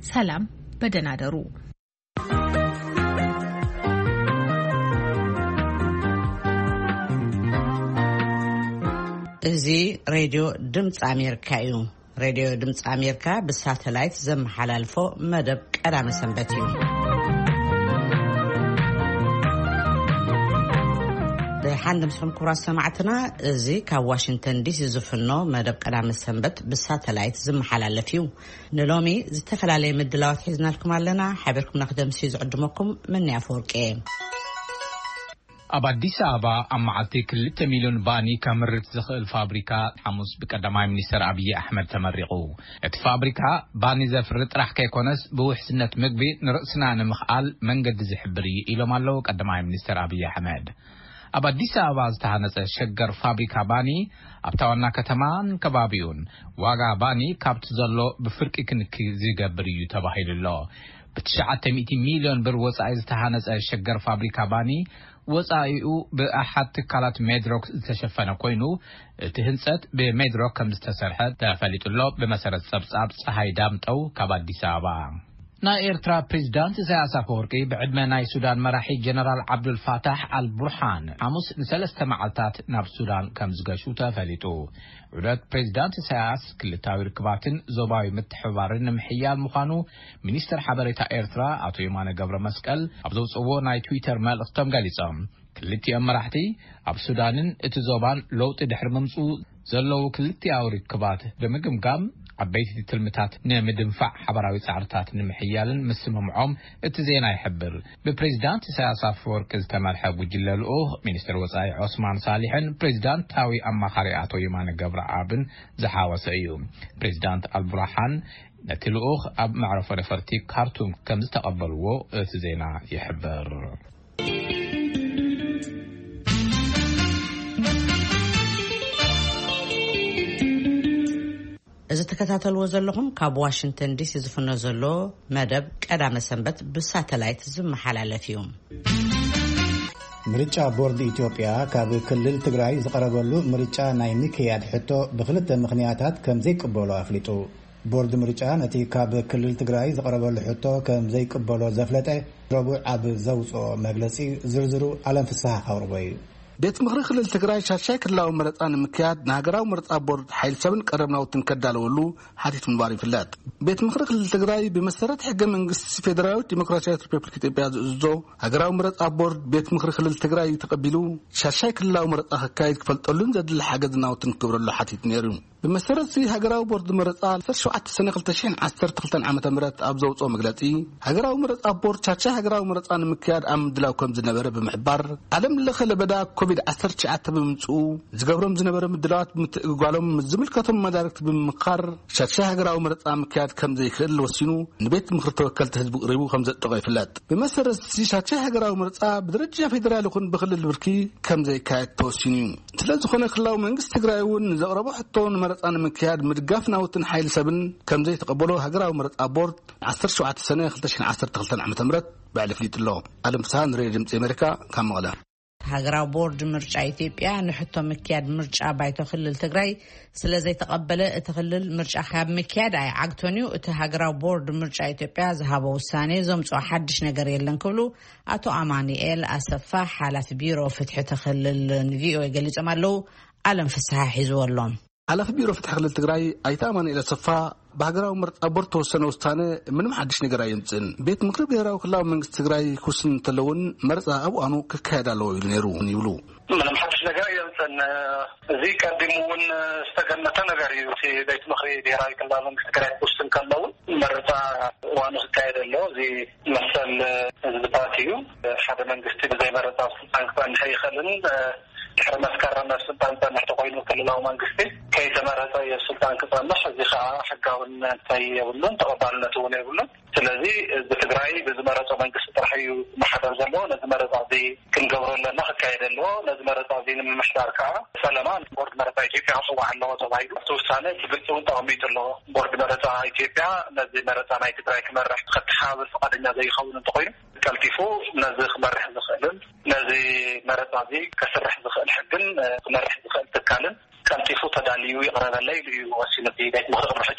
ሰላም በደህና ደሩ። እዚ ሬድዮ ድምጽ አሜሪካ እዩ። ሬድዮ ድምጽ አሜሪካ በሳተላይት ዘመሓላልፎ መደብ ቀዳመ ሰንበት እዩ። ሓንደምስኩም ኩራት ሰማዕትና እዚ ካብ ዋሽንግተን ዲሲ ዝፍኖ መደብ ቀዳመ ሰንበት በሳተላይት ዘመሓላለፍ እዩ። ንሎሚ ዝተፈላለዩ ምድላዋት ሒዝናልኩም ኣለና። ሓበርኩም ንክደምሲ ዝዕድመኩም ምን ያፈወርቄ ኣብ አዲስ አበባ አማዓቲ 2 ሚሊዮን ባኒ ከምርት ዝኽእል ፋብሪካ ሐሙስ በቀዳማይ ሚኒስትር አብይ አሕመድ ተመሪቁ። እቲ ፋብሪካ ባኒ ዘፍርጥ ጥራሕ ከይኮነስ ብውሕስነት ምግቢ ንርእስና ንምኽኣል መንገዲ ዝሕብር ኢሎም ኣለው ቀዳማይ ሚኒስትር አብይ አሕመድ። ኣብ አዲስ አበባ ዝተሃነጸ ሸገር ፋብሪካ ባኒ ኣብታዋና ከተማን ከባቢውን ዋጋ ባኒ ካብቲ ዘሎ ብፍርቂ ክንክ ዝገብር እዩ ተባሂሉሎ። ብ900 ሚሊዮን ብር ወጻኢ ዝተሃነጸ ሸገር ፋብሪካ ባኒ ወጻኢኡ ብኣሓት ትካላት ሜድሮክ ዝተሸፈነ ኮይኑ እቲ ህንጸት ብሜድሮክ ከም ዝተሰርሐ ተፈሊጡሎ ብመሰረት ጸብጻብ ፀሐይ ዳምጠው ካብ አዲስ አበባ። ናይ ኤርትራ ፕሬዝዳንት ኢሳያስ አፈወርቂ ብዕድመ ናይ ሱዳን መራሒ ጀነራል አብዱል ፋታህ አልቡርሃን ሐሙስ ን3 መዓልታት ናብ ሱዳን ከም ዝገሹ ተፈሊጡ። ዑደት ፕሬዝዳንት ኢሳያስ ክልታዊ ርክባትን ዞባዊ ምትሕብባርን ንምሕያል ምዃኑ ሚኒስትር ሓበሬታ ኤርትራ አቶ የማነ ገብረ መስቀል ኣብ ዘውፅዎ ናይ ትዊተር መልእኽቶም ገሊጾም። ክልቲኦም መራሕቲ ኣብ ሱዳንን እቲ ዞባን ለውጢ ድሕሪ ምምፁ ዘለው ክልቲያዊ ርክባት ብምግምጋም ዓበይቲ ትልምታት ንምድንፋዕ ሓበራዊ ጻዕርታት ንምሕያልን ምስምምዖም እቲ ዜና ይሕብር። ብፕሬዝዳንት ኢሳያስ አፈወርቂ ዝተመርሐ ጉጅለ ልኡኽ ሚኒስትር ወጻኢ ዑስማን ሳሊሕን ፕሬዝዳንታዊ አማኻሪ አቶ የማነ ገብረአብን ዝሓወሰ እዩ። ፕሬዝዳንት አልቡርሃን ነቲ ልኡኽ ኣብ መዕረፎ ነፈርቲ ካርቱም ከም ዝተቐበልዎ እቲ ዜና ይሕብር። እዚ ተከታተልዎ ዘለኹም ካብ ዋሽንግተን ዲሲ ዝፍኖ ዘሎ መደብ ቀዳመ ሰንበት በሳተላይት ዝመሓላለፍ እዩ። ምርጫ ቦርድ ኢትዮጵያ ካብ ክልል ትግራይ ዝቀረበሉ ምርጫ ናይ ምክያድ ሕቶ ብክልተ ምክንያታት ከም ዘይቅበሎ አፍሊጡ። ቦርድ ምርጫ ነቲ ካብ ክልል ትግራይ ዝቀረበሉ ሕቶ ከም ዘይቅበሎ ዘፍለጠ ረቡዕ ኣብ ዘውፅኦ መግለጺ ዝርዝሩ ዓለም ፍስሓ አቅርቦ እዩ። ቤት ምክሪ ክልል ትግራይ ሻሻይ ክልላዊ ምርጫ ንምክያድ ንሃገራዊ ምርጫ ቦርድ ሓይል ሰብን ቀረብናውትን ከዳለወሉ ሓቲት ምንባር ይፍለጥ። ቤት ምክሪ ክልል ትግራይ ብመሰረት ሕገ መንግስቲ ፌደራላዊ ዲሞክራሲያዊት ሪፐብሊክ ኢትዮጵያ ዝእዞ ሃገራዊ ምርጫ ቦርድ ቤት ምክሪ ክልል ትግራይ ተቀቢሉ ሻሻይ ክልላዊ ምርጫ ክካየድ ክፈልጠሉን ዘድሊ ሓገዝናውትን ክብረሉ ሓቲት ነይሩ። በመሰረት ሃገራዊ ቦርድ ምርጫ 17 ሰነ 2012 ዓመተ ምህረት ኣብ ዘውፅኦ መግለጺ ሃገራዊ ምርጫ ቦርድ ሻሻይ ሃገራዊ ምርጫ ንምክያድ ኣምድላው ከም ዝነበረ ብምሕባር ዓለም ለኸ ለበዳ ኮቪድ-19 ብምምጽኡ ዝገብሮም ዝነበረ ምድላዋት ምትእጓሎም ዝምልከቶም መዳርክቲ ብምምኻር ሻሻይ ሃገራዊ ምርጫ ምክያድ ከም ዘይክእል ወሲኑ ንቤት ምክሪ ተወከልቲ ህዝቢ ቅሪቡ ከም ዘጠቆ ይፍለጥ። በመሰረት ሻሻይ ሃገራዊ ምርጫ ብደረጃ ፌደራል ይኹን ብክልል ብርኪ ከም ዘይካየድ ተወሲኑ ስለዝኾነ ክልላዊ መንግስቲ ትግራይ እውን ዘቕረቦ ሕቶን ምርጫ ንምክያድ ምድጋፍ ናውትን ሓይል ሰብን ከም ዘይተቀበሎ ሃገራዊ ምርጫ ቦርድ 17 ሰነ 2012 ዓመተ ምህረት ባዕልፍሊጥሎ። ዓለም ፍስሓ ሬድዮ ድምጽ አሜሪካ ካብ መቐለ። ሃገራዊ ቦርድ ምርጫ ኢትዮጵያ ንሕቶ ምክያድ ምርጫ ባይቶ ክልል ትግራይ ስለዘይተቀበለ እቲ ክልል ምርጫ ካብ ምክያድ ኣይዓግቶን እዩ። እቲ ሃገራዊ ቦርድ ምርጫ ኢትዮጵያ ዝሃቦ ውሳኔ ዘምጽኦ ሓድሽ ነገር የለን ክብሉ አቶ አማኑኤል አሰፋ ሓላፊ ቢሮ ፍትሒ ክልል ንቪኦኤ ገሊጾም ኣለው። ዓለም ፍስሓ ሒዝዎሎም። ሓላፊ ቢሮ ፍትሒ ክልል ትግራይ አይታ አማኑኤል አሰፋ በሀገራዊ ምርጫ ቦርድ ተወሰነ ውሳኔ ምንም ሓድሽ ነገር አይምጽን ቤት ምክሪ ብሔራዊ ክልላዊ መንግስቲ ትግራይ ኩስን ተለውን መርጻ አብአኑ ክካየድ ኣለዎ ኢሉ ነይሩ ይብሉ። ምንም ሓድሽ ነገር አይምጽን እዚ ቀድሞውን ዝተገመተ ነገር እዩ። ቤት ምክሪ ብሔራዊ ክልላዊ መንግስቲ ትግራይ ኩስን ከለውን መርጻ ዋኑ ክካየድ ኣለዎ። እዚ መሰል ዝባት እዩ። ሓደ መንግስቲ ብዘይ መርጻ ስልጣን ክጸንሕ ይኽእልን ድሕሪ መስከረም ስልጣን ጸንሕ ተኮይኑ ክልላዊ መንግስቲ ከይተመረጸ የስልጣን ክጸንሕ እዚ ከዓ ሕጋውን እንታይ የብሉን ተቐባልነት እውን የብሉን። ስለዚ ብትግራይ ብዝመረጸ መንግስቲ ጥራሕ እዩ መሓደር ዘለዎ። ነዚ መረጻ እዚ ክንገብሮ ኣለና ክካየድ ኣለዎ። ነዚ መረጻ እዚ ንምምሕዳር ከዓ ሰለማ ቦርድ መረጻ ኢትዮጵያ ክጽዋዕ ኣለዎ ተባሂሉ እቲ ውሳነ ብግልጽ እውን ተቐሚጡ ኣሎ። ቦርድ መረጻ ኢትዮጵያ ነዚ መረጻ ናይ ትግራይ ክመርሕ ክተሓባበር ፈቃደኛ ዘይኸውን እንተኮይኑ ቀልጢፉ ነዚ ክመርሕ ዝኽእልን ነዚ መረጻ እዚ ከስርሕ ዝኽእል ሕግን ክመርሕ ዝኽእል ትካልን ቀልጢፉ ተዳልዩ ይቕረበለይ ኢሉ ወሲኑ ቤት ምክሪ ሕጅውን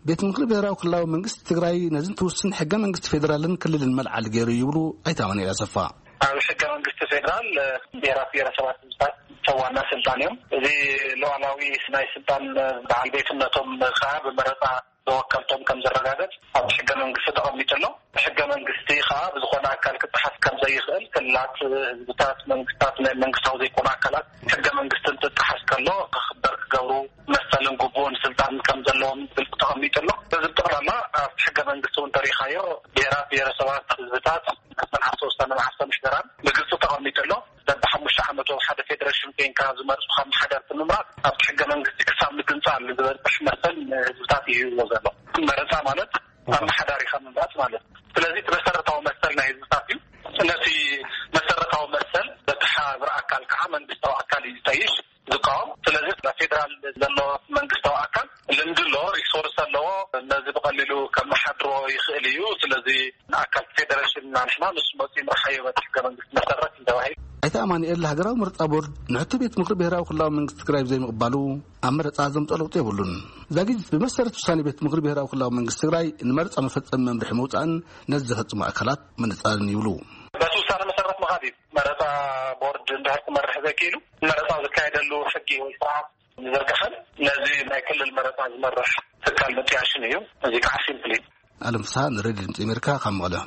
ቤት ምክሪ ብሔራዊ ክልላዊ መንግስቲ ትግራይ ነዝን ትውስን ሕገ መንግስቲ ፌደራልን ክልልን መልዓል ገይሩ ይብሉ ኣይታመን ያሰፋ ኣብ ሕገ መንግስቲ ፌደራል ብሔረሰባት ህዝብታት ዋና ስልጣን እዮም እዚ ሉዓላዊ ናይ ስልጣን በዓል ቤትነቶም ከዓ ብመረፃ ዘወከልቶም ከም ዘረጋገፅ ኣብ ሕገ መንግስቲ ተቐሚጡሎ ሕገ መንግስቲ ከዓ ብዝኾነ ኣካል ክጥሓስ ከም ዘይኽእል ክልላት ህዝብታት መንግስታት ናይ መንግስታዊ ዘይኮኑ ኣካላት ሕገ መንግስቲ እንትጥሓስ ከሎ ክኽበር ክገብሩ መሰልን ግቡእን ስልጣን ከም ዘለዎም ግልጽ ተቐሚጡሎ እዚ ጠቕላላ ኣብ ሕገ መንግስቲ እውን ተሪኻዮ ብሔረሰባት ህዝብታት ከሰናሓቶ ዝተመናሓሰ ምሽደራን ብግልጽ ተቐሚጡሎ በ5 ዓመት ሓደ ፌደሬሽን ፔንካ ዝመርፁ ከም ሓደርቲ ምምራት ኣብ ሕገ መንግስቲ ክሳብ ምግንጻል ዝበፅሕ መሰል ህዝብታት ይህብዎ ዘሎ መረፃ ማለት ኣመሓዳሪኻ ምምራት ማለት ስለዚህ መሰረታዊ መሰል ናይ ህዝብታት እዩ ነቲ መሰረታዊ መሰል በተሓብር ኣካል ከዓ መንግስታዊ ኣካል እዩ ዝጠይሽ ዝቃወም ስለዚህ በፌደራል ዘሎ መንግስታዊ ኣካል ልምድሎ ሪሶርስ ኣለዎ ነዚ ብቐሊሉ ከመሓድሮ ይኽእል እዩ ስለዚህ ኣካል ፌደሬሽን ናሽና ንሱ መፅኡ ምርሓዮ ሕገ መንግስቲ መሰረት እንደባሂ ኣይታ ኣማኒኤል ሃገራዊ ምርጫ ቦርድ ንሕቲ ቤት ምክሪ ብሔራዊ ክልላዊ መንግስቲ ትግራይ ዘይምቕባሉ ኣብ መረፃ ዘምፅኦ ለውጢ የብሉን ዛጊድ ብመሰረት ውሳኔ ቤት ምክሪ ብሔራዊ ክልላዊ መንግስቲ ትግራይ ንመረፃ መፈፀሚ መምርሒ መውፃእን ነዚ ዘፈፅሙ ኣካላት ምንፃርን ይብሉ በቲ ውሳነ መሰረት መኻዲብ መረፃ ቦርድ እንዳሕቲ መርሕ ዘኪኢሉ መረፃ ዝካየደሉ ሕጊ ወይ ስርዓት ዝዘርግሐን ነዚ ናይ ክልል መረፃ ዝመርሕ ትካል ምጥያሽን እዩ እዚ ከዓ ሲምፕሊ ኣለም ፍስሓ ንሬድዮ ድምፂ ኣሜሪካ ካብ መቐለ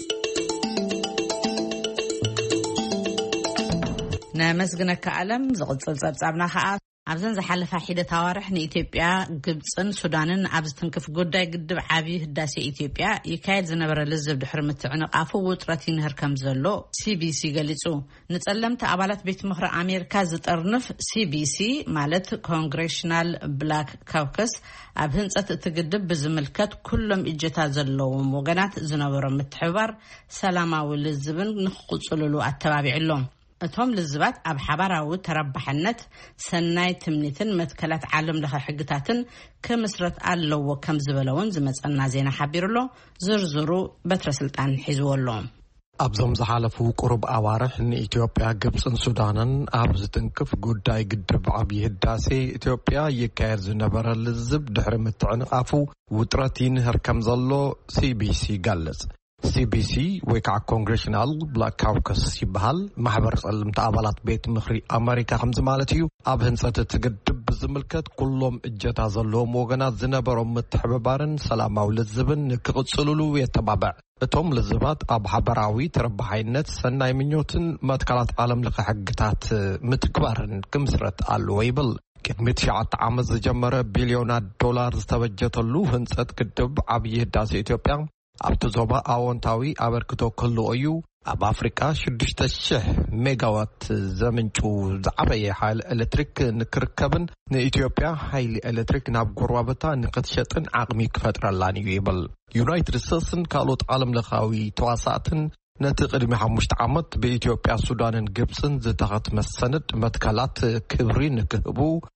ነመስግነካ ዓለም ዝቕፅል ጸብጻብና ከዓ ኣብዘን ዝሓለፈ ሒደት ኣዋርሕ ንኢትዮጵያ ግብፅን ሱዳንን ኣብ ዝትንክፍ ጉዳይ ግድብ ዓብዪ ህዳሴ ኢትዮጵያ ይካየድ ዝነበረ ልዝብ ድሕሪ ምትዕንቃፉ ውጥረት ይንህር ከም ዘሎ ሲቢሲ ገሊጹ ንጸለምቲ ኣባላት ቤት ምክሪ ኣሜሪካ ዝጠርንፍ ሲቢሲ ማለት ኮንግሬሽናል ብላክ ካውከስ ኣብ ህንፀት እቲ ግድብ ብዝምልከት ኩሎም እጀታ ዘለዎም ወገናት ዝነበሮም ምትሕብባር ሰላማዊ ልዝብን ንኽቕፅልሉ ኣተባቢዕሎም እቶም ልዝባት ኣብ ሓባራዊ ተረባሕነት ሰናይ ትምኒትን መትከላት ዓለም ለኸ ሕግታትን ከምስረት ኣለዎ ከም ዝበለውን ዝመፀና ዜና ሓቢሩሎ ዝርዝሩ በትረ ስልጣን ሒዝወሎ ኣብዞም ዝሓለፉ ቁሩብ ኣዋርሕ ንኢትዮጵያ ግብፅን ሱዳንን ኣብ ዝትንክፍ ጉዳይ ግድብ ዓብዪ ህዳሴ ኢትዮጵያ ይካየድ ዝነበረ ልዝብ ድሕሪ ምትዕንቃፉ ውጥረት ይንህር ከም ዘሎ ሲቢሲ ገለጽ ሲቢሲ ወይ ከዓ ኮንግሬሽናል ብላክ ካውከስ ይበሃል ማሕበር ጸለምቲ ኣባላት ቤት ምክሪ ኣሜሪካ ከምዚ ማለት እዩ ኣብ ህንፀት እቲ ግድብ ብዝምልከት ኩሎም እጀታ ዘለዎም ወገናት ዝነበሮም ምትሕብባርን ሰላማዊ ልዝብን ክቕፅልሉ የተባብዕ እቶም ልዝባት ኣብ ሓበራዊ ተረባሓይነት ሰናይ ምኞትን መትከላት ዓለም ለኸ ሕግታት ምትግባርን ክምስረት ኣለዎ ይብል ቅድሚ 9 ዓመት ዝጀመረ ቢልዮናት ዶላር ዝተበጀተሉ ህንፀት ግድብ ዓብዪ ህዳሴ ኢትዮጵያ ኣብቲ ዞባ ኣዎንታዊ ኣበርክቶ ክህልዎ እዩ ኣብ ኣፍሪቃ 6,000 ሜጋዋት ዘምንጩ ዝዓበየ ሓይሊ ኤሌክትሪክ ንክርከብን ንኢትዮጵያ ሓይሊ ኤሌክትሪክ ናብ ጎረባብታ ንክትሸጥን ዓቕሚ ክፈጥረላን እዩ ይብል ዩናይትድ ስቴትስን ካልኦት ዓለም ለኻዊ ተዋሳእትን ነቲ ቅድሚ 5 ዓመት ብኢትዮጵያ ሱዳንን ግብፅን ዝተኸትመ ሰነድ መትከላት ክብሪ ንክህቡ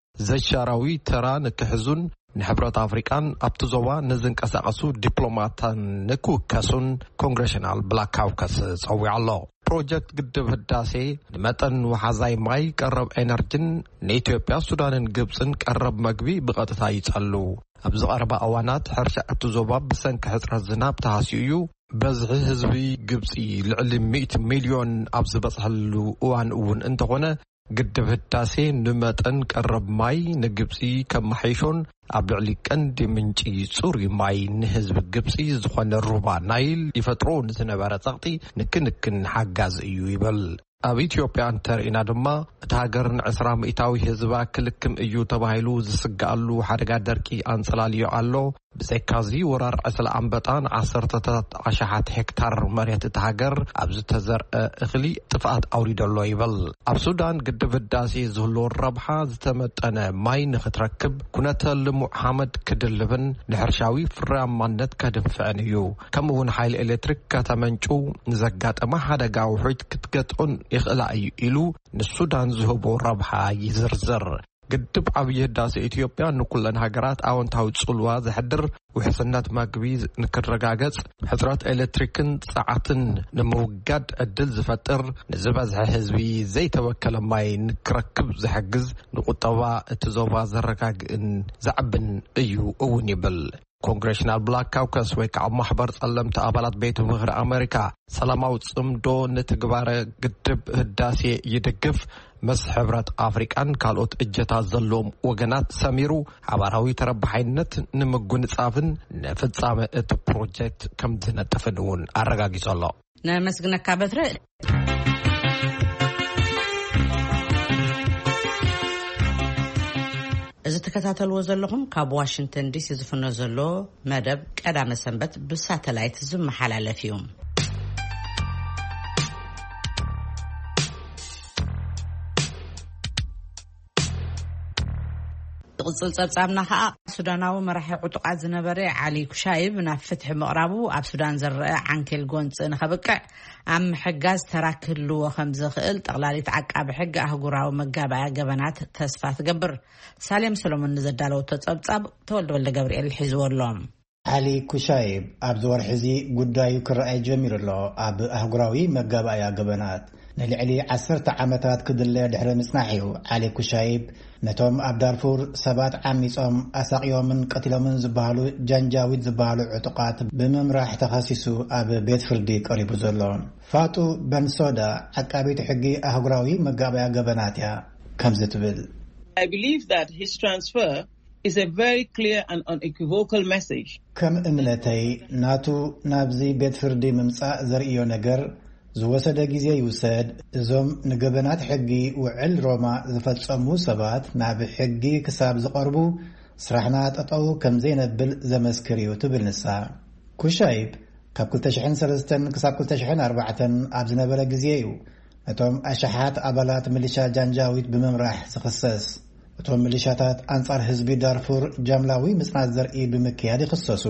ዘሻራዊ ተራ ንክሕዙን ንሕብረት ኣፍሪቃን ኣብቲ ዞባ ንዝንቀሳቐሱ ዲፕሎማታን ንክውከሱን ኮንግሬሽናል ብላክ ካውከስ ፀዊዑ ኣሎ ፕሮጀክት ግድብ ህዳሴ ንመጠን ወሓዛይ ማይ ቀረብ ኤነርጂን ንኢትዮጵያ ሱዳንን ግብፅን ቀረብ መግቢ ብቐጥታ ይጸሉ ኣብ ዝቐረባ እዋናት ሕርሻ እቲ ዞባ ብሰንኪ ሕፅረት ዝናብ ተሃስዩ እዩ በዝሒ ህዝቢ ግብፂ ልዕሊ 100 ሚልዮን ኣብ ዝበፅሐሉ እዋን እውን እንተኾነ ግድብ ህዳሴ ንመጠን ቀረብ ማይ ንግብፂ ከመሓይሾን ኣብ ልዕሊ ቀንዲ ምንጪ ጽሩይ ማይ ንህዝቢ ግብፂ ዝኾነ ሩባ ናይል ይፈጥሮ ንዝነበረ ጸቕጢ ንክንክን ሓጋዝ እዩ ይብል ኣብ ኢትዮጵያ እንተርኢና ድማ እቲ ሃገር ን20 ሚእታዊ ህዝባ ክልክም እዩ ተባሂሉ ዝስጋኣሉ ሓደጋ ደርቂ ኣንጸላልዮ ኣሎ ብዘይካዚ ወራር ዕስለ ኣንበጣን 10,000 ሄክታር መሬት እቲ ሃገር ኣብ ዝተዘርአ እኽሊ ጥፍኣት ኣውሪደሎ ይብል ኣብ ሱዳን ግድብ ህዳሴ ዝህልዎ ረብሓ ዝተመጠነ ማይ ንኽትረክብ ኩነተ ልሙዕ ሓመድ ክድልብን ንሕርሻዊ ፍርያማነት ከድንፍዕን እዩ ከምኡውን ሓይሊ ኤሌክትሪክ ከተመንጩ ንዘጋጠመ ሓደጋ ውሑድ ክትገጥዑን ይኽእላ እዩ ኢሉ ንሱዳን ዝህቦ ረብሓ ይዝርዝር ግድብ ዓብዪ ህዳሴ ኢትዮጵያ ንኩለን ሃገራት ኣዎንታዊ ጽልዋ ዝሕድር ውሕስነት መግቢ ንክረጋገጽ ሕፅረት ኤሌክትሪክን ጸዓትን ንምውጋድ ዕድል ዝፈጥር ንዝበዝሐ ህዝቢ ዘይተወከለ ማይ ንክረክብ ዝሕግዝ ንቁጠባ እቲ ዞባ ዘረጋግእን ዘዕብን እዩ እውን ይብል ኮንግሬሽናል ብላክ ካውከስ ወይ ከዓ ማሕበር ጸለምቲ ኣባላት ቤት ምክሪ ኣሜሪካ ሰላማዊ ጽምዶ ንትግባረ ግድብ ህዳሴ ይድግፍ መስ ሕብረት ኣፍሪቃን ካልኦት እጀታት ዘለዎም ወገናት ሰሚሩ ሓባራዊ ተረባሓይነት ንምጉንጻፍን ንፍጻመ እቲ ፕሮጀክት ከም ዝነጥፍን እውን ኣረጋጊጹ ኣሎ። ነመስግነካ በትረ እዚ ተከታተልዎ ዘለኹም ካብ ዋሽንግተን ዲሲ ዝፍኖ ዘሎ መደብ ቀዳመ ሰንበት ብሳተላይት ዝመሓላለፍ እዩ። ቅጽል ጸብጻብና ከዓ ሱዳናዊ መራሒ ዕጡቃት ዝነበረ ዓሊ ኩሻይብ ናብ ፍትሒ ምቕራቡ ኣብ ሱዳን ዝረአ ዓንኬል ጎንፂ ንኸብቅዕ ኣብ ምሕጋዝ ተራክህልዎ ከም ዝኽእል ጠቕላሊት ዓቃቢ ሕጊ ኣህጉራዊ መጋባእያ ገበናት ተስፋ ትገብር። ሳሌም ሰሎሞን ንዘዳለው ተጸብጻብ ተወልደ ወልደ ገብርኤል ሒዝወሎም። ዓሊ ኩሻይብ ኣብ ዝወርሒ እዚ ጉዳዩ ክረኣይ ጀሚሩ ኣሎ ኣብ ኣህጉራዊ መጋባእያ ገበናት ንልዕሊ 10 ዓመታት ክድለ ድሕሪ ምጽናሕ እዩ። ዓሊ ኩሻይብ ነቶም ኣብ ዳርፉር ሰባት ዓሚጾም ኣሳቂዮምን ቀቲሎምን ዝበሃሉ ጃንጃዊት ዝበሃሉ ዕጡቃት ብምምራሕ ተኸሲሱ ኣብ ቤት ፍርዲ ቀሪቡ ዘሎ። ፋጡ በንሶዳ ዓቃቢት ሕጊ ኣህጉራዊ መጋባእያ ገበናት እያ ከምዚ ትብል። I believe that his transfer is a very clear and unequivocal message. ከም እምነተይ ናቱ ናብዚ ቤት ፍርዲ ምምጻእ ዘርእዮ ነገር ዝወሰደ ጊዜ ይውሰድ። እዞም ንገበናት ሕጊ ውዕል ሮማ ዝፈጸሙ ሰባት ናብ ሕጊ ክሳብ ዝቐርቡ ስራሕና ጠጠው ከም ዘይነብል ዘመስክር እዩ ትብል ንሳ። ኩሻይብ ካብ 2003 ክሳብ 2004 ኣብ ዝነበረ ጊዜ እዩ ነቶም ኣሽሓት ኣባላት ሚሊሻ ጃንጃዊት ብምምራሕ ዝኽሰስ። እቶም ሚሊሻታት ኣንጻር ህዝቢ ዳርፉር ጃምላዊ ምጽናት ዘርኢ ብምክያድ ይኽሰሱ።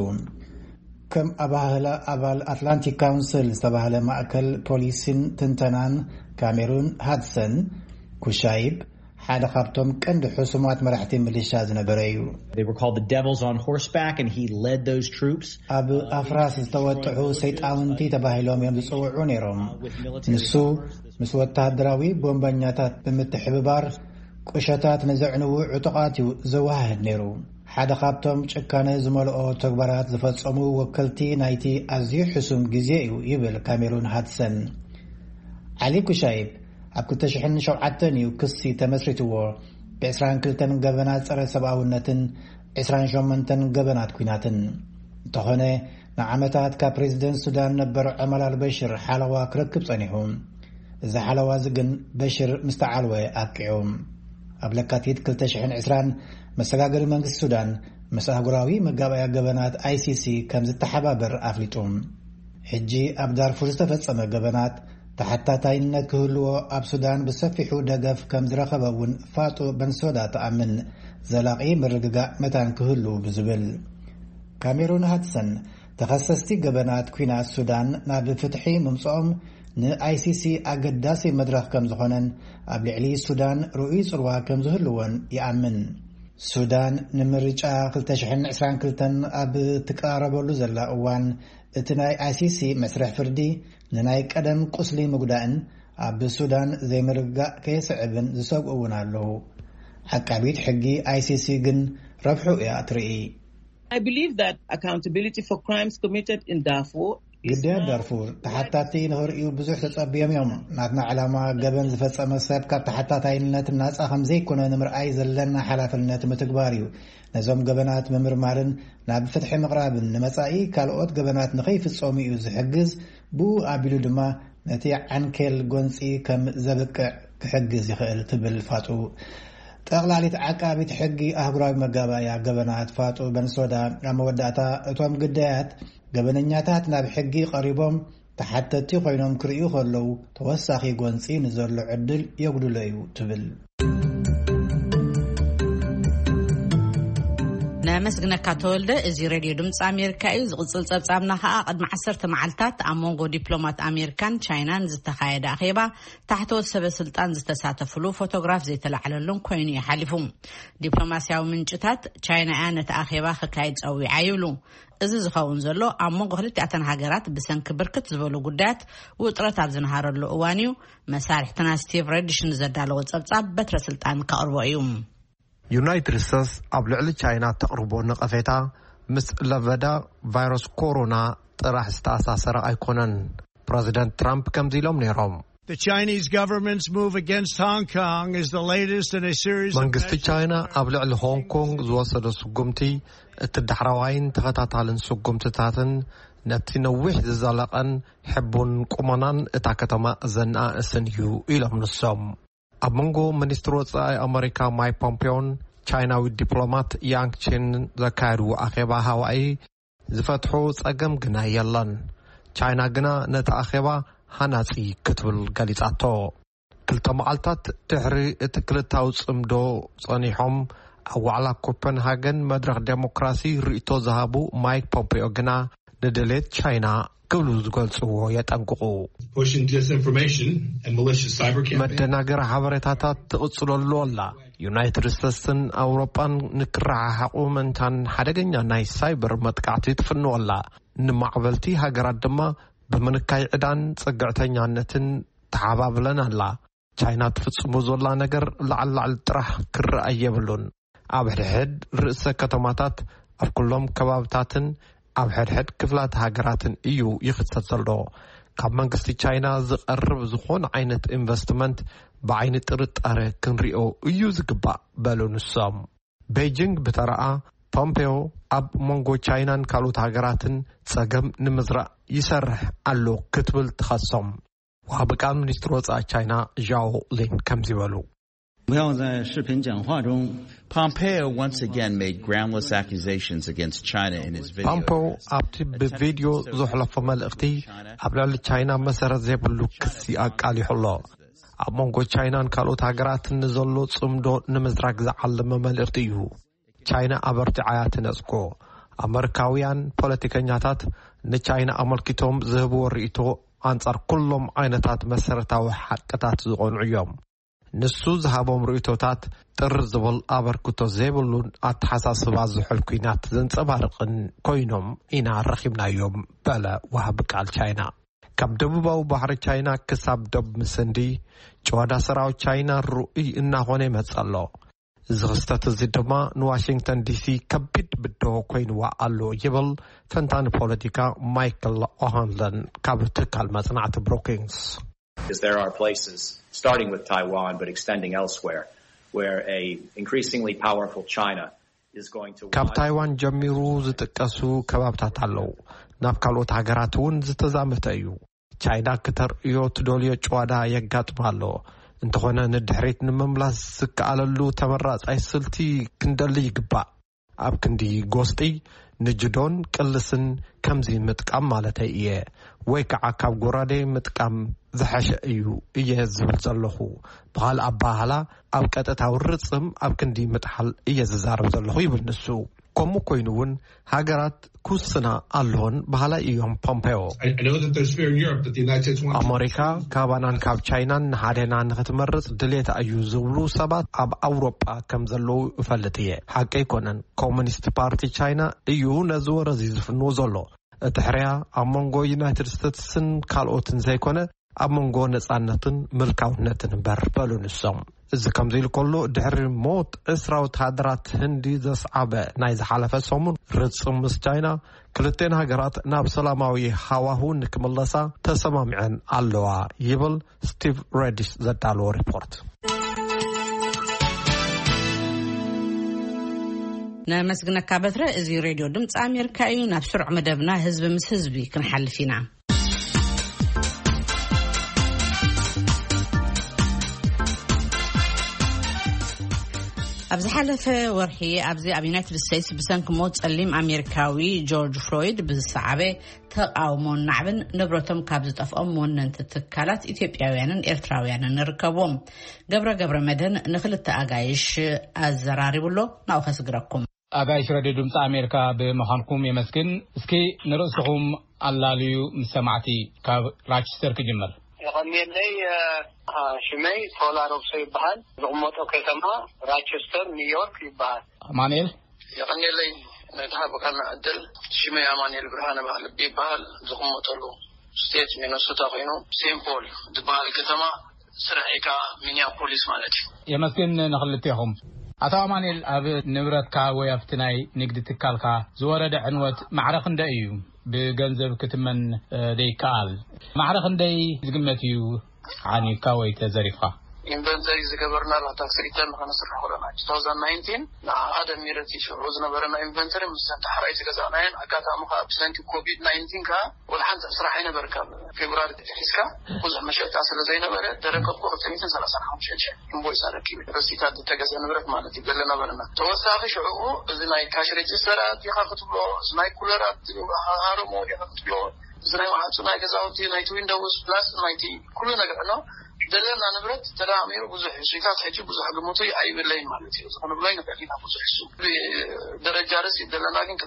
ከም ኣባህላ ኣባል አትላንቲክ ካውንስል ዝተባህለ ማእከል ፖሊስን ትንተናን ካሜሩን ሃድሰን ኩሻይብ ሓደ ካብቶም ቀንዲ ሕሱማት መራሕቲ ሚሊሻ ዝነበረ እዩ። They were called the devils on horseback and he led those troops. ኣብ ኣፍራስ ዝተወጥሑ ሰይጣውንቲ ተባሂሎም እዮም ዝጽውዑ ነይሮም። ንሱ ምስ ወታደራዊ ቦምበኛታት ብምትሕብባር ቁሸታት ንዘዕንዉ ዕጡቃት እዩ ዘዋህድ ነይሩ። ሓደ ካብቶም ጭካነ ዝመልኦ ተግባራት ዝፈጸሙ ወከልቲ ናይቲ ኣዝዩ ሕሱም ጊዜ እዩ ይብል ካሜሩን ሃድሰን። ዓሊ ኩሻይብ ኣብ 2007 እዩ ክሲ ተመስሪትዎ ብ22 ገበናት ጸረ ሰብኣውነትን 28 ገበናት ኩናትን። እንተኾነ ንዓመታት ካብ ፕሬዚደንት ሱዳን ነበር ዑመር አልበሽር ሓለዋ ክረክብ ጸኒሑ። እዚ ሓለዋ ግን በሽር ምስተዓልወ ኣቂዑ። ኣብ ለካቲት 2020 መሰጋገሪ መንግስቲ ሱዳን ምስ ኣህጉራዊ መጋባእያ ገበናት ICC ከም ዝተሓባበር ኣፍሊጡ። ሕጂ ኣብ ዳርፉር ዝተፈጸመ ገበናት ተሓታታይነት ክህልዎ ኣብ ሱዳን ብሰፊሑ ደገፍ ከም ዝረኸበውን ፋጡ በንሶዳ ተኣምን ዘላቒ ምርግጋእ መታን ክህሉ ብዝብል። ካሜሩን ሃድሰን ተኸሰስቲ ገበናት ኩናት ሱዳን ናብ ፍትሒ ምምጽኦም ንICC ኣገዳሲ መድረኽ ከም ዝኾነን ኣብ ልዕሊ ሱዳን ርኡይ ጽልዋ ከም ዝህልዎን ይኣምን። ሱዳን ንምርጫ 2022 ኣብ ትቃረበሉ ዘላ እዋን እቲ ናይ ICC መስርሕ ፍርዲ ንናይ ቀደም ቁስሊ ምግዳእን ኣብ ሱዳን ዘይምርጋእ ከየስዕብን ዝሰግኡ እውን ኣለዉ። ዓቃቢት ሕጊ ICC ግን ረብሑ እያ ትርኢ። I believe that accountability for crimes committed in Darfur ግዳያት ዳርፉር ተሓታቲ ንኽርእዩ ብዙሕ ተጸቢዮም እዮም። ናትና ዕላማ ገበን ዝፈጸመ ሰብ ካብ ተሓታታይነት ናጻ ከም ዘይኮነ ንምርኣይ ዘለና ሓላፍነት ምትግባር እዩ። ነዞም ገበናት ምምርማርን ናብ ፍትሒ ምቕራብን ንመጻኢ ካልኦት ገበናት ንኸይፍጸሙ እዩ ዝሕግዝ። ብኡ ኣቢሉ ድማ ነቲ ዓንኬል ጎንፂ ከም ዘብቅዕ ክሕግዝ ይኽእል ትብል ፋጡ። ጠቕላሊት ዓቃቢት ሕጊ ኣህጉራዊ መጋባእያ ገበናት ፋጡ በንሶዳ ኣብ መወዳእታ እቶም ግዳያት ገበነኛታት ናብ ሕጊ ቀሪቦም ተሓተቲ ኮይኖም ክርእዩ ከለዉ ተወሳኺ ጎንፂ ንዘሎ ዕድል የጉድሎ እዩ ትብል። ነመስግነካ ተወልደ። እዚ ሬድዮ ድምፂ ኣሜሪካ እዩ። ዝቕጽል ጸብጻብና ከዓ ቅድሚ 10 መዓልታት ኣብ ሞንጎ ዲፕሎማት ኣሜሪካን ቻይናን ዝተኻየደ ኣኼባ ታሕተዎት ሰበስልጣን ዝተሳተፍሉ ፎቶግራፍ ዘይተላዕለሉን ኮይኑ ይሓሊፉ። ዲፕሎማስያዊ ምንጭታት ቻይና እያ ነቲ ኣኼባ ክካየድ ፀዊዓ ይብሉ። እዚ ዝኸውን ዘሎ ኣብ ሞንጎ ክልቲአተን ሃገራት ብሰንኪ ብርክት ዝበሉ ጉዳያት ውጥረት ኣብ ዝነሃረሉ እዋን እዩ። መሳርሕትና ስቲቭ ሬዲሽን ዘዳለወ ጸብጻብ በትረ ስልጣን ከቕርቦ እዩ። ዩናይትድ ስቴትስ ኣብ ልዕሊ ቻይና ተቕርቦ ነቐፌታ ምስ ለበዳ ቫይረስ ኮሮና ጥራሕ ዝተኣሳሰረ ኣይኮነን ፕሬዚደንት ትራምፕ ከምዚ ኢሎም ነይሮም The Chinese government's move against Hong Kong is the latest in a series of መንግስቲ ቻይና ኣብ ልዕሊ ሆንግ ኮንግ ዝወሰደ ስጉምቲ እቲ ዳሕራዋይን ተኸታታልን ስጉምትታትን ነቲ ነዊሕ ዝዘለቐን ሕቡን ቁመናን እታ ከተማ ዘናእስን እዩ ኢሎም ንሶም ኣብ መንጎ ሚኒስትር ወጻኢ ኣሜሪካ ማይክ ፖምፒዮን ቻይናዊ ዲፕሎማት ያንግ ቺን ዘካየድዎ ኣኼባ ሃዋኢ ዝፈትሑ ጸገም ግና የለን ቻይና ግና ነቲ ኣኼባ ሃናጺ ክትብል ገሊጻቶ ክልተ መዓልታት ድሕሪ እቲ ክልታዊ ጽምዶ ጸኒሖም ኣብ ዋዕላ ኮፐንሃገን መድረኽ ዴሞክራሲ ርእቶ ዝሃቡ ማይክ ፖምፒዮ ግና ንድሌት ቻይና ክብሉ ዝገልጽዎ የጠንቅቑ መደናገር ሓበሬታታት ትቕጽለሉ ኣላ ዩናይትድ ስቴትስን ኣውሮጳን ንክረሓሓቑ ምንታን ሓደገኛ ናይ ሳይበር መጥቃዕቲ ትፍንው ኣላ ንማዕበልቲ ሃገራት ድማ ብምንካይ ዕዳን ጽግዕተኛነትን ተሓባብለን ኣላ ቻይና ትፍጽሙ ዘላ ነገር ላዕላዕሊ ጥራሕ ክረኣይ የብሉን ኣብ ሕድሕድ ርእሰ ከተማታት ኣብ ኩሎም ከባብታትን ኣብ ሕድሕድ ክፍላት ሃገራትን እዩ ይኽሰት ዘሎ ካብ መንግስቲ ቻይና ዝቐርብ ዝኾነ ዓይነት ኢንቨስትመንት ብዓይኒ ጥርጣረ ክንሪኦ እዩ ዝግባእ በሉ ንሶም ቤጂንግ ብተረኣ ፖምፒዮ ኣብ መንጎ ቻይናን ካልኦት ሃገራትን ጸገም ንምዝራእ ይሰርሕ ኣሎ ክትብል ትኸሶም ወሃቢ ቃል ሚኒስትር ወጻኢ ቻይና ዣኦ ሊን ከምዚ በሉ Pompeo once again made groundless accusations against China in his video. Pompeo ኣብቲ ብቪድዮ ዝሕለፈ መልእኽቲ ኣብ ልዕሊ ቻይና መሰረት ዘይብሉ ክሲ ኣቃሊሑ ኣሎ ኣብ መንጎ ቻይናን ካልኦት ሃገራትን ንዘሎ ጽምዶ ንምዝራግ ዝዓለመ መልእኽቲ እዩ ቻይና ኣበርቲዓያ ትነጽጎ ኣሜሪካውያን ፖለቲከኛታት ንቻይና ኣመልኪቶም ዝህብዎ ርእቶ ኣንጻር ኩሎም ዓይነታት መሰረታዊ ሓቅታት ዝቖንዑ እዮም ንሱ ዝሃቦም ርእቶታት ጥር ዝብል ኣበርክቶ ዘይብሉን ኣተሓሳስባ ዝሕል ኩናት ዘንጸባርቕን ኮይኖም ኢና ረኺብናዮም በለ ወሃቢ ቃል ቻይና ካብ ደቡባዊ ባሕሪ ቻይና ክሳብ ደቡብ ምስንዲ ጨዋዳ ሰራዊት ቻይና ርኡይ እናኾነ ይመጽእ ኣሎ እዚ ክስተት እዚ ድማ ንዋሽንግተን ዲሲ ከቢድ ብድሆ ኮይኑዋ ኣሎ ይብል ተንታኒ ፖለቲካ ማይክል ኦሃንለን ካብ ትካል መጽናዕቲ ብሮኪንግስ Because there are places, starting with Taiwan, but extending elsewhere, where a increasingly powerful China is going to... ካብ ታይዋን ጀሚሩ ዝጥቀሱ ከባብታት ኣለዉ ናብ ካልኦት ሃገራት እውን ዝተዛመተ እዩ ቻይና ክተርእዮ ትደልዮ ጨዋዳ የጋጥም ኣሎ እንተኾነ ንድሕሪት ንምምላስ ዝከኣለሉ ተመራጻይ ስልቲ ክንደሊ ይግባእ ኣብ ክንዲ ጎስጢ ንጅዶን ቅልስን ከምዚ ምጥቃም ማለተይ እየ ወይ ከዓ ካብ ጎራዴ ምጥቃም ዝሓሸ እዩ እየ ዝብል ዘለኹ በሃል ኣባህላ ኣብ ቀጥታዊ ርጽም ኣብ ክንዲ ምጥሓል እየ ዝዛረብ ዘለኹ ይብል ንሱ ከምኡ ኮይኑ እውን ሃገራት ኩስና ኣለዎን ባህላይ እዮም ፖምፔዮ ኣሜሪካ ካባናን ካብ ቻይናን ንሓደና ንኽትመርጽ ድሌታ እዩ ዝብሉ ሰባት ኣብ ኣውሮጳ ከም ዘለዉ እፈልጥ እየ ሓቂ ኣይኮነን ኮሙኒስት ፓርቲ ቻይና እዩ ነዚ ወረዚ ዝፍንዎ ዘሎ እቲ ሕርያ ኣብ መንጎ ዩናይትድ ስቴትስን ካልኦትን ዘይኮነ ኣብ መንጎ ነጻነትን ምልካውነትን እምበር በሉ ንሶም እዚ ከምዚ ኢሉ ከሎ ድሕሪ ሞት 20 ወታደራት ህንዲ ዘስዓበ ናይ ዝሓለፈ ሰሙን ርጽም ምስ ቻይና ክልቴን ሃገራት ናብ ሰላማዊ ሃዋህው ንክምለሳ ተሰማሚዐን ኣለዋ ይብል ስቲቭ ሬዲስ ዘዳለዎ ሪፖርት ነመስግነካ በትረ እዚ ሬድዮ ድምፂ ኣሜሪካ እዩ ናብ ስሩዕ መደብና ህዝቢ ምስ ህዝቢ ክንሓልፍ ኢና ኣብዚ ሓለፈ ወርሒ ኣብዚ ኣብ ዩናይትድ ስቴትስ ብሰንኪ ሞት ጸሊም ኣሜሪካዊ ጆርጅ ፍሎይድ ብዝሰዓበ ተቃውሞ ናዕብን ንብረቶም ካብ ዝጠፍኦም ወነንቲ ትካላት ኢትዮጵያውያንን ኤርትራውያንን ንርከቦም ገብረ መድህን ንክልተ ኣጋይሽ ኣዘራሪብሎ ናው ከስግረኩም ኣጋይሽ ሬድዮ ድምፂ ኣሜሪካ ብምዃንኩም የመስግን እስኪ ንርእስኹም ኣላልዩ ምሰማዕቲ ካብ ራቸስተር ክጅመር يغنيلي شمي فولاروكسو يبهال زغموتو كتما راچستر نيويورك يبهال مانيل يغنيلي نتحب كان عدل شمي امانيل برهان بهال بيبهال زغموتو ستيت مينوسوتا قينو سيمبول دبال كتما سرعيكا مينيابوليس مالتي يمسكن نخلتيهم أتو أمانيل أب نبرتك ويفتناي نقد تكالك زورد عنوت معرخ دايو بجنزب كتمن ديكال معرخ داي زقمتيو عني كاوي تزريفها inventory زكبرنا لا تاكسيتا مخنصر حولنا 2019 هذا ميرتي شروزنا برنا inventory مستنت حرايت غزانين اكاتا مخا بسنت كوفيد 19 كا والحنت اسرحينا بركب فبراير تحسكا وزح مشيت اصل زينا بره دركو 35 انبويس اركيب رسيتات تجزا نبرت مالتي بلنا برنا توساخ شعو زناي كاش ريجسترات يخاطبو زناي كولرات هارمو يخاطبو زناي وحصنا غزاوتي نايت ويندوز بلس 90 كل ነገር ነው دلنا نبرت ترامير بزح شيكات حجي بزح قمطي اي بالله مالتي زخون بلاي نبقينا بزح سو درجه رس دلنا كن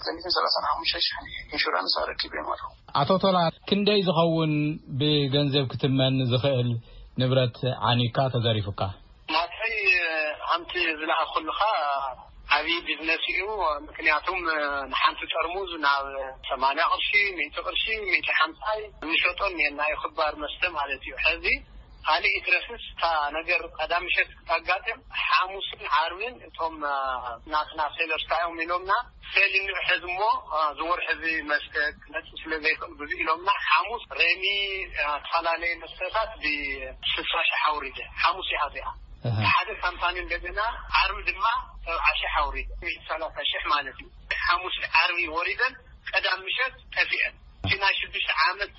35 يعني انشورانس اركب يمرو አቶ ቶላ ክንደይ ዝኸውን بገንዘብ ክትመን ዝኽእል ንብረት ዓኒካ ተዘሪፍካ ማታይ አንቲ ዝላኣ ኩልኻ አቢ ቢዝነስ እዩ ምክንያቱም ንሓንቲ ጠርሙዝ ናብ 80 ቅርሺ 100 ቅርሺ 150 ንሸጦን የናይ خبار መስተ ማለት እዩ ሕዚ علي إترسس تا نجر قدام شت تقاتم حاموسين عارمين توم ناسنا سيلر ستايم ميلومنا سيلين حزمو زور حزي مسك نفس اللي بزي لومنا حاموس ريمي تفلالي مسكات ب 16 حوريده حاموس هذا هذا كامباني بدنا عارم دما 10 حوريده 13 مالتي حاموس عارمي وريدا قدام شت تفئن فينا شبش عامت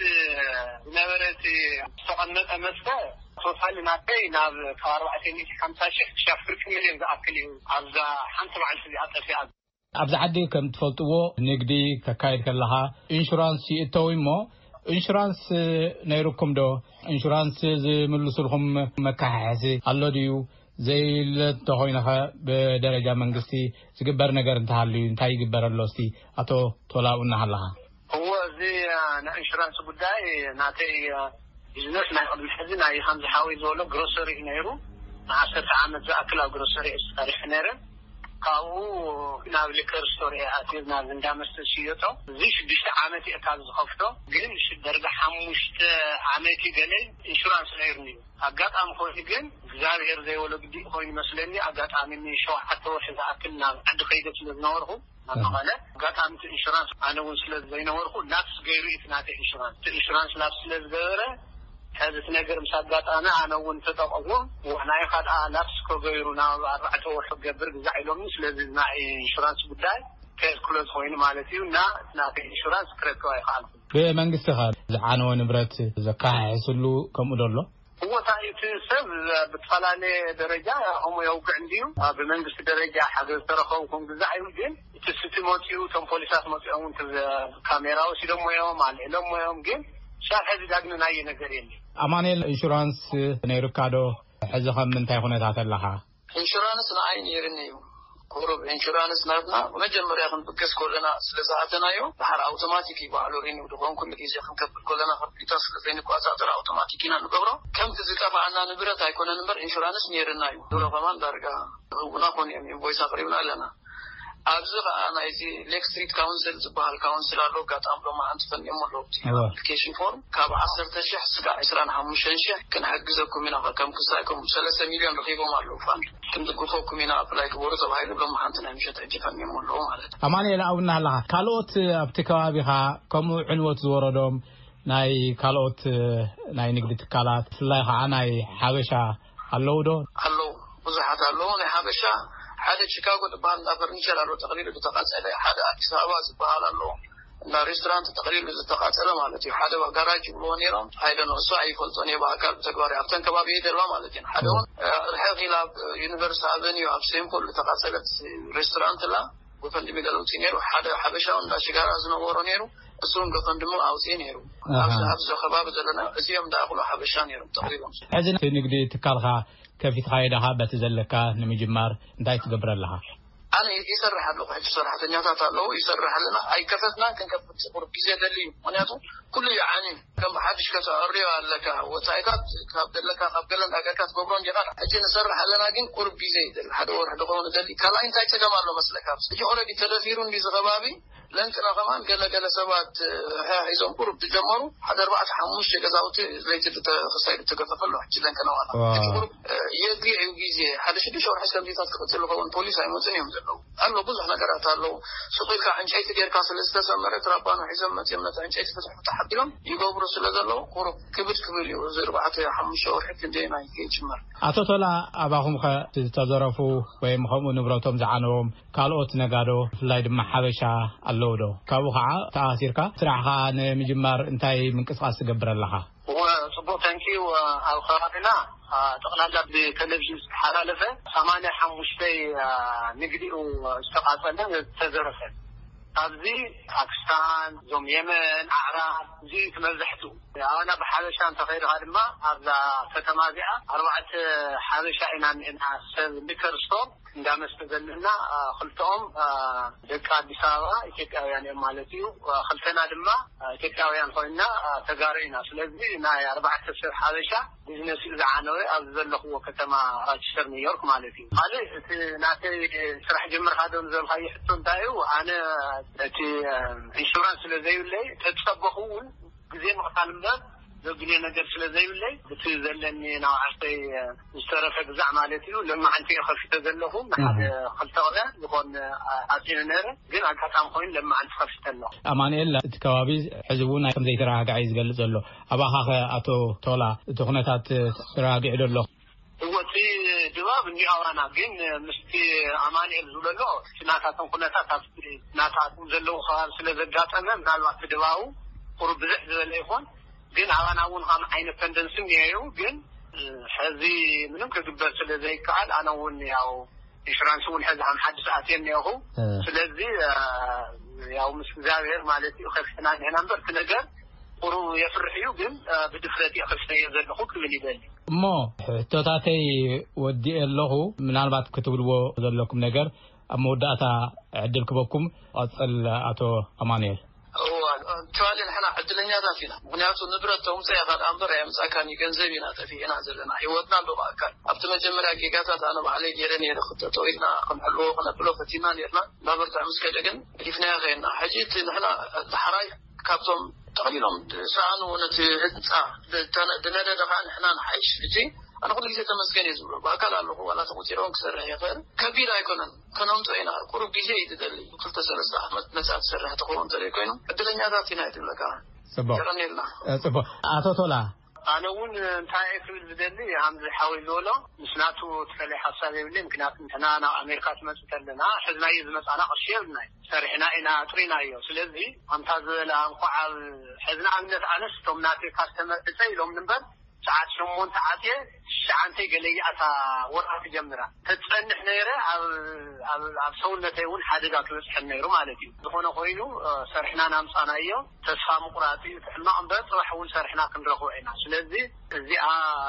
نبرت سقنت أمسكة توصل ناتي ناب كاربعة 50 شافر كملين ذاكلي عزا حنت مع الفئات الفئات أبز عدي كم تفلتوا نقدي ككايد كلها إنشورانس يتوي مو إنشورانس نيركم دو إنشورانس زي ملصلهم مكحسي الله ديو زي التهوينها بدرجة منقصي سجبر نجار انتهالي انتهي جبر اللوستي أتو طلع ونهالها هو زي انشورانس بداي ناتي بزنس ما الحزن اي خمس حاوي زولو غروسري نيرو 10 عام ذاكلا غروسري استاريخ نيرو كاو ناب ليكر ستوري اتيزنا زندامست شيوتو زيش بيش عامتي اتاز خفتو ግን درجه 5 عامتي ገለይ ኢንሹራንስ ነይርኒ አጋጣም ሆይ ግን እግዚአብሔር ዘይወሎ ግዲ ሆይ መስለኒ አጋጣም ኒ ሸዋዓተ ወርሕ ዝአክልና አንድ ከይደት ዝነበርኩ أنا قطعت إنشورانس أنا وصلت بين ورقة نفس غيري إثناء إنشورانس نفس الغيره هذا تنقر مساقات أنا وانتطق أقوى وأنا يخد نفس كغيرنا أربعة ورقة قبر زعيلهم مثل ذي إنشورانس بداي كيس كله خوين مالتي ونا إثناء إنشورانس كريت كواي خالف بمن قصها زعانو نبرت زكاة يسلو كم أدولو هو تايت سب بتفلاني درجة هم يوقع عندهم بمنقص درجة حاجة ترخوكم بزعيل جن تستموتيو تم بوليسات موتيو أنت كاميرا وسيدهم ويوم على لهم ويوم جن شاف هذه دقنا ناي نجارين أماني الإنشورانس نيركادو حزقا من تايخونة تاتلها إنشورانس ناي نيرنيو كورب إنشورانس ناتنا ومجمع ياخن بكس كلنا سلزاتنا يو بحر أوتوماتيكي بعلورين ودخون كل كيس ياخن كبر كلنا خبيتاس كزين كواساتر أوتوماتيكي نقبره كم تزكى معنا نبرة هيكون نمبر إنشورانس نيرنا يو دورا كمان درجة وناكون يعني بويس أقربنا لنا أبزغ أنا إذا ليك ستريت كونسل زبال كونسل على لغة أمر ما أنت فني ملوتي application form كاب 10 شهر سكا إسران حموشن شهر كن حجزكم من كم كساكم 3 مليون رقيقة معلوفان كم تقولكم من أبلايك بورز وهاي لو ما أنتنا مش هتجي فني ملو مالت أماني لا أقولنا لها كالوت ابتكار بها كم عنوة زوردهم ناي كالوت ناي نقدر كالات الله عناي حبشة اللودو اللو وزحت اللو نه حبشة هذا شيكاغو تبان فرنيشر على تقرير تقاطع هذا أكس هواز بحال الله نا ريستورانت تقرير تقاطع مالتي هذا وغاراج بلونيرم هذا نص أي فلتوني باكر تقاري أفتن كبابي يدروا مالتين هذا رحلة إلى يونيفرس أفنيو أب سيمبل تقاطع ريستورانت لا وفندي بيقولوا تينيرو هذا حبشة ولا شجار أزنا ورونيرو أسرون قفندمو أو تينيرو أبز خباب زلنا أسيام داخلو حبشانيرو تقريبا هذا نقدر تكالها كيف تخايدها بتزلكا نمجمار داي تقبر لها أنا يسرح له حج صراحة نياتها له يسرح لنا أي كفتنا كان كفت سبور كيزة دليل ونياتو كل يعني كم حدش كتعري لك وتايكات كابدلك قبلن اجاكات ببرون جنا اجي نسرح لنا ግን ቁርብ ጊዜ ይደል ሓደ ወር ሓደ ቆን ደሊ ካላይ እንታይ ተገማሎ መስለካስ እጂ ኦሬዲ ተደፊሩን ቢዝገባቢ ለንቅና ከማን ገለገለ ሰባት ሀይዞን ቁርብ ተጀመሩ ሓደ 45 ገዛውት ዘይት ተخصايد ተገፈፈሉ እጂ ለንቅና ዋላ ቁርብ የጊዜው ጊዜ ሓደ 6 ወር ሐሰብ ዲታት ከተሉ ቆን ፖሊስ አይመጽን ይምዘለው አሎ ብዙ ነገራት አሎ ሱቂካ አንቻይት ገርካ ስለስተሰመረ ትራባኑ ሐሰብ የምነት አንቻይት ተሐብሎም ይጎብሩ ስለዘለው ቁርብ ክብት ክብል ይዘርባተ 5 ወር ሕክ እንደና ይጅመር አቶ ቶላ አባኹም ተዘረፉ ወይም ኸሙ ንብረቶም ዝዓነዎም ካልኦት ነጋዶ ፍላይ ድማ ሓበሻ ኣለውዶ ካብኡ ከዓ ተኣሲርካ ስራሕኻ ንምጅማር እንታይ ምንቅስቃስ ትገብረለኻ ወጽቡቅ ተንኪው ኣብ ከባቢና ጠቅላላ ብቴሌቪዥን ሓላለፈ 85 ንግዲኡ ዝተቃጸለ ተዘረፈ ኣብዚ ፓኪስታን ዞም የመን አዕራብ እዚ ተመዝሕቱ ኣና በሓበሻን ተኸይርካ ድማ ኣብዛ ከተማ እዚኣ 4 ሓበሻ ኢና ሰብ ንከርስቶም እንዳመስተዘልና ክልተኦም ደቂ አዲስ አበባ ኢትዮጵያውያን ማለት እዩ ክልተና ድማ ኢትዮጵያውያን ኮይና ተጋሪና ስለዚህ ናይ 4 ሰብ ሓበሻ ቢዝነስ ዝዓነወ ኣብ ዘለኽዎ ከተማ ራቸስተር ኒውዮርክ ማለት እዩ ማለት እቲ ናተይ ስራሕ ጀምርካ ደም ዘልካ ይሕቶ እንታይ እዩ ኣነ እቲ ኢንሹራንስ ስለዘይብለይ ተጸበኹውን ግዜ መቕታልምዳት ዘግኔ ነገር ስለዘይብለይ እቲ ዘለኒ ናው ዓስተይ ዝተረፈ ግዛዕ ማለት እዩ ለማ አንተ ከፍተ ዘለኹም ሓደ ክልተወለ ይኾን ኣጽነ ነረ ግን አጋጣሚ ኮይን ለማ አንተ ከፍተለ አማኑኤል እቲ ከባቢ ሕዝቡን ከም ዘይተረጋጋዕ ይዝገልጽ ዘሎ አባኻ አቶ ቶላ እቲ ኩነታት ተረጋግዕ ደሎ ወቲ ድባብ እንዲአዋና ግን ምስቲ አማኑኤል ዝብለሎ ስናታትን ኩነታት ናታቱ ዘለው ከባቢ ስለዘጋጠመ ምናልባት ድባቡ ቁርብ ዝሕ ዝበለ ይኾን ግን አዋናውን ሀም አይነ ፐንደንስም ያዩ ግን ሕዚ ምንም ከግበር ስለዘይካል አናውን ያው ኢንሹራንስውን ሕዚ ሀም ሐዲስ አትየን ያው ስለዚህ ያው ምስጋብሔር ማለት ይኸፍና ነበር ነገር ቁሩ የፍርሕዩ ግን በድፍረት ይኸፍና የዘለኹ ክብል ይበል እሞ ሕቶታተይ ወዲአለሁ ምናልባት ክትብልዎ ዘለኩም ነገር አመወዳታ ዕድል ክበኩም አጽል አቶ አማኑኤል ተዋለ ለحنا ዕድለኛ ዛፊና ምክንያቱ ንብረቶም ሳይፋት አንበር ያምጻካኒ ገንዘብና ተፊና ዘለና ይወጥና በባካል ኣብተ መጀመሪያ ጌጋታት አነ ባለ ገረን የረخته ኢልና ከመሐሎ ከነብሎ ፈቲና ነርና ባበርታ መስከደገን ዲፍና ያገና حجيت لحنا ተሐራይ ካብቶም ተቀሊሎም ሰዓኑ ወነት ህንጻ ደነደደኻን احنا نحيش እጂ أنا أقول لك تمسكين يزور بأكل الله ولا تقولون كسره يا خير كبير أيقونن كنوم توينا قرب جزء يدلي قلت سرزة مسات سره تقولون تريكونه الدنيا ذاتنا يدلك سبب سبب أتوتلا أنا ون تايف الدلي عم زحاول لولا مسناتو تفلي حسابي بلي يمكن أنا أمريكا تمسكلنا حزنا يزمس أنا أشيلنا سرحنا إنا ترينا يو سلذي عم تازل عم قاعد حزنا عملت أنستم ناتي كاستمر تسيلهم نبض ساعات شمون ساعتي شعنتي قلي أتا ورقة جمرة تتصنح نيرة على سولته يقول حاجة كلش حنيرو مالتي دخونا خوينو سرحنا نام صنايو تسفام قراتي فحنا عم بس راح نقول سرحنا كنرخوعنا ስለዚህ እዚኣ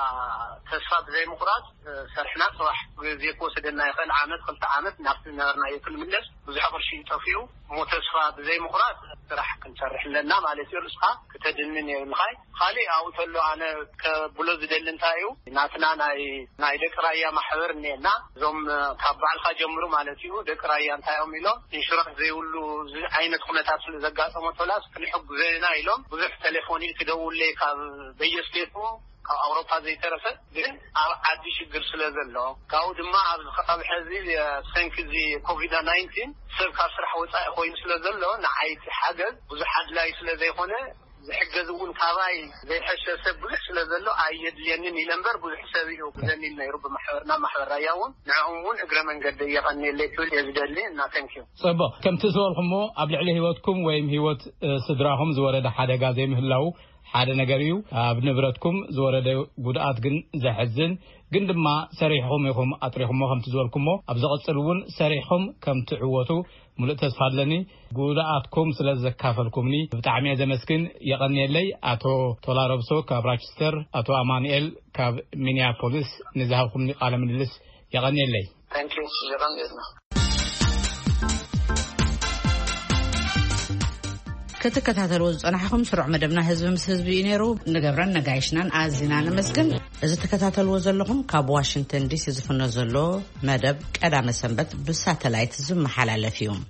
ተስፋ ዘይ መቁራት ሰርሕና صح زي كوسدنا يخل عامت خلت عامت نفس نرنا يكل ملس ብዙሕ ቅርሺ ጠፊው ሞተስፋ ዘይ መቁራት راح كنسرح لنا مالتي رزقا كتدنن يلخاي خالي او تلو انا كبلو زدلنتايو ናትና ናይ ደቅራያ ማህበር ነና ዞም ካብዓልካ ጀምሩ ማለት እዩ ደቅራያ እንታዮም ኢሎም ኢንሹራንስ ዘይውሉ አይነት ኩነታት ስለዘጋጠመ ተላስ ክንሕግዘና ኢሎም ብዙሕ ቴሌፎኒ ክደውልልይ ካብ በየስቴቱ አውሮፓ ዘይተረፈ ግን አዲ ችግር ስለዘሎ ካው ድማ ኣብ ከባቢ ሕዚ ሰንክዚ ኮቪድ 19 ሰብ ካብ ስራሕ ወፃኢ ኮይኑ ስለዘሎ ንዓይቲ ሓገዝ ብዙሕ ሓድላይ ስለዘይኾነ ዝሕገዝውን ካባይ ዘይሕሰብ ብዙሕ ስለዘሎ ኣይድልየንን ኢለምበር ብዙሕ ሰብ እዩ ብዘኒል ነይሩ ብማሕበርና ማሕበር ራያውን ንዕውን እግረ መንገዲ የቐኒለይ ክብል የዝደሊ እና ተንኪዩ ጽቡቅ ከምቲ ዝበልኩሞ ኣብ ልዕሊ ህይወትኩም ወይም ህይወት ስድራኹም ዝወረደ ሓደጋ ዘይምህላው ሓደ ነገር እዩ ኣብ ንብረትኩም ዝወረደ ጉድኣት ግን ዘሕዝን ግን ድማ ሰሪሕኩም ይኹም ኣጥሪኹም ከምቲ ዝበልኩሞ ኣብ ዝቐጽልውን ሰሪሕኩም ከም ትዕወቱ ሙሉእ ተስፋ ኣለኒ ጉድኣትኩም ስለዘካፈልኩምኒ ብጣዕሚ ዘመስግን የቐኒለይ አቶ ቶላ ረብሶ ካብ ራቸስተር አቶ አማኑኤል ካብ ሚኒያፖሊስ ንዝሃብኩም ቃለ ምልልስ የቐኒለይ ታንኪዩ የቐኒልና كتكتاتلو زنحكم سرع مدبنا حزب مس حزب ينيرو نغبرن نغايشنان ازينا نمسكن اذا تكتاتلو زلكم كاب واشنطن دي سي زفنا زلو مدب قدامه سنبت بساتلايت زم حلالفيهم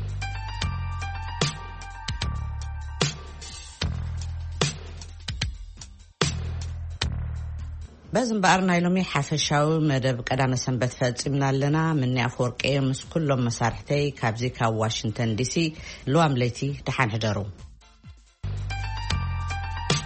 بازم بارنا يلومي حفشاو مدب قدامه سنبت فصمنا لنا من افورقي مس كلهم مسارحتي كابزي كاب واشنطن دي سي لو امليتي دحان حدرو